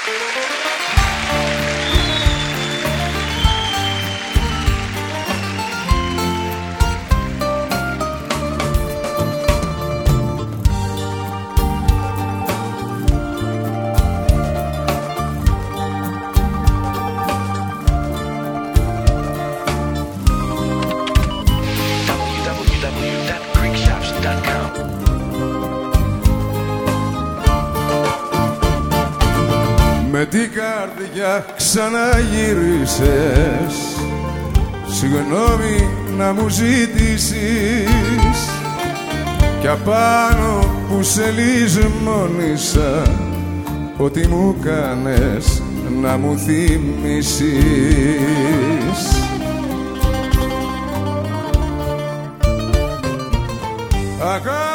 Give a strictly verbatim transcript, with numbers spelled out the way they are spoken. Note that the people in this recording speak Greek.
Με την καρδιά ξαναγύρισες, συγγνώμη να μου ζητήσεις, κι απάνω που σε λησμόνησα, ότι μου κάνες να μου θυμίσεις. Αγάπη